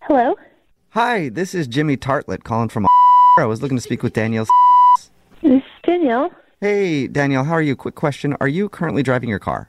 Hello? Hi, this is Jimmy Tartlett calling from I was looking to speak with Danielle. This is Danielle. Hey, Danielle, how are you? Quick question. Are you currently driving your car?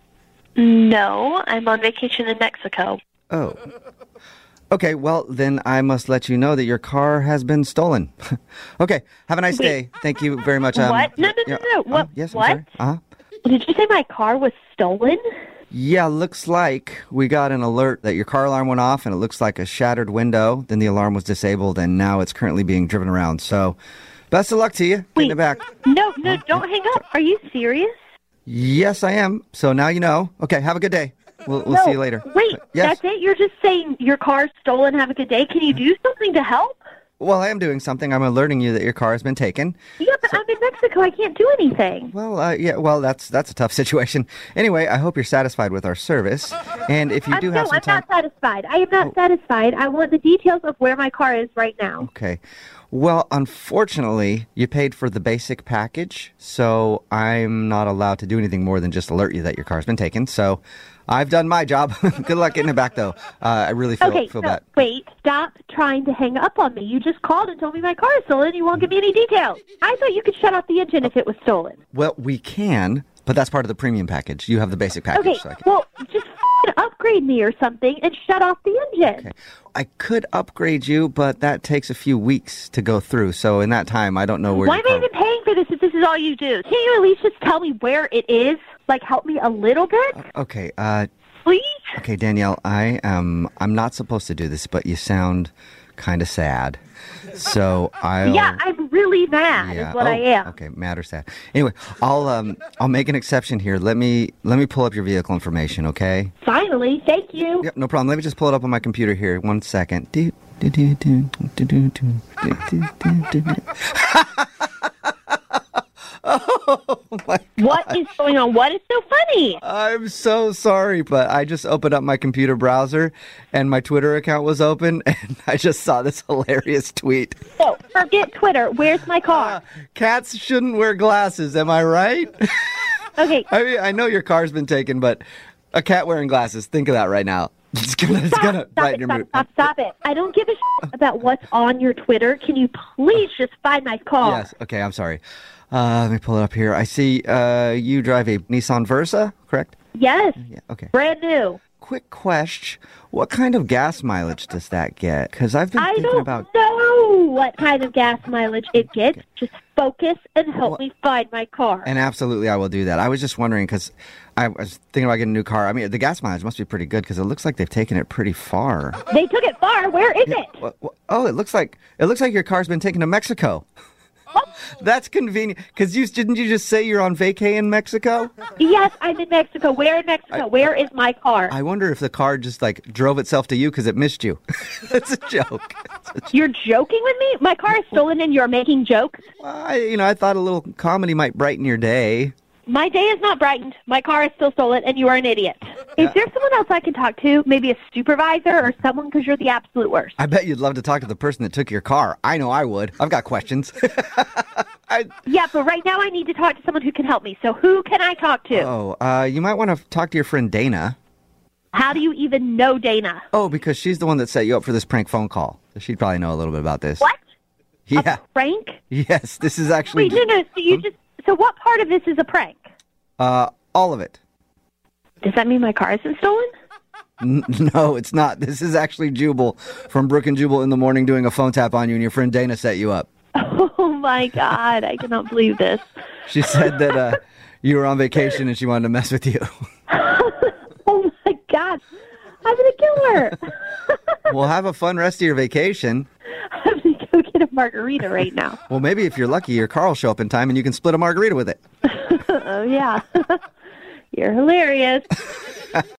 No, I'm on vacation in Mexico. Oh. Okay, well, then I must let you know that your car has been stolen. Okay, have a nice day. Thank you very much. What? No. What? Yes, I'm What? sorry. Uh-huh. Did you say my car was stolen? Yeah, looks like we got an alert that your car alarm went off, and it looks like a shattered window. Then the alarm was disabled, and now it's currently being driven around. So, best of luck to you. Getting it back. No, don't hang up. Are you serious? Yes, I am. So now you know. Okay, have a good day. We'll see you later. Wait, Yes. that's it? You're just saying your car's stolen, have a good day? Can you do something to help? Well, I am doing something. I'm alerting you that your car has been taken. Yeah, but I'm in Mexico. I can't do anything. Well, yeah. Well, that's a tough situation. Anyway, I hope you're satisfied with our service. And if you do have some I'm time, not satisfied. I am not satisfied. I want the details of where my car is right now. okay. Well, unfortunately, you paid for the basic package, so I'm not allowed to do anything more than just alert you that your car's been taken. So, I've done my job. Good luck getting it back, though. I really feel bad. Wait, stop trying to hang up on me. You just called and told me my car is stolen. You won't give me any details. I thought you could shut off the engine if it was stolen. Well, we can, but that's part of the premium package. You have the basic package. Okay, So I can... well, just upgrade me or something and shut off the engine. Okay. I could upgrade you, but that takes a few weeks to go through. So in that time, I don't know where. Why am I even paying for this if this is all you do? Can't you at least just tell me where it is? Like, help me a little bit? Okay. Please? Okay, Danielle. I'm not supposed to do this, but you sound kind of sad. So Yeah, I'm really mad. Is what I am. Okay, mad or sad. Anyway, I'll make an exception here. Let me pull up your vehicle information, okay? Finally, thank you. Yep, no problem. Let me just pull it up on my computer here. 1 second. Oh my God. What is going on? What is so funny? I'm so sorry, but I just opened up my computer browser and my Twitter account was open and I just saw this hilarious tweet. So, forget Twitter. Where's my car? Cats shouldn't wear glasses, am I right? Okay. I mean, I know your car's been taken, but a cat wearing glasses, think of that right now. It's gonna brighten your mood. Stop it. I don't give a shit about what's on your Twitter. Can you please just find my car? Yes, okay, I'm sorry. Let me pull it up here. I see you drive a Nissan Versa, correct? Yes. Yeah, okay. Brand new. Quick question. What kind of gas mileage does that get? Because I've been thinking about... I don't know what kind of gas mileage it gets. Okay. Just focus and help me find my car. And absolutely, I will do that. I was just wondering because I was thinking about getting a new car. I mean, the gas mileage must be pretty good because it looks like they've taken it pretty far. They took it far? Where is it? Oh, it looks like your car's been taken to Mexico. That's convenient. Because didn't you just say you're on vacay in Mexico? Yes, I'm in Mexico. Where in Mexico? Where is my car? I wonder if the car just drove itself to you because it missed you. That's a joke. You're joking with me? My car is stolen and you're making jokes? I thought a little comedy might brighten your day. My day is not brightened. My car is still stolen, and you are an idiot. Is there someone else I can talk to? Maybe a supervisor or someone, because you're the absolute worst. I bet you'd love to talk to the person that took your car. I know I would. I've got questions. Yeah, but right now I need to talk to someone who can help me. So who can I talk to? Oh, you might want to talk to your friend Dana. How do you even know Dana? Oh, because she's the one that set you up for this prank phone call. So she'd probably know a little bit about this. What? Yeah. A prank? Yes, this is actually... Wait, no. So what part of this is a prank? All of it. Does that mean my car isn't stolen? No, it's not. This is actually Jubal from Brook and Jubal in the Morning doing a phone tap on you, and your friend Dana set you up. Oh, my God. I cannot believe this. She said that you were on vacation and she wanted to mess with you. Oh, my God. I'm going to kill her. Well, have a fun rest of your vacation. I'm going to go get a margarita right now. Well, maybe if you're lucky, your car will show up in time and you can split a margarita with it. Oh, yeah. You're hilarious.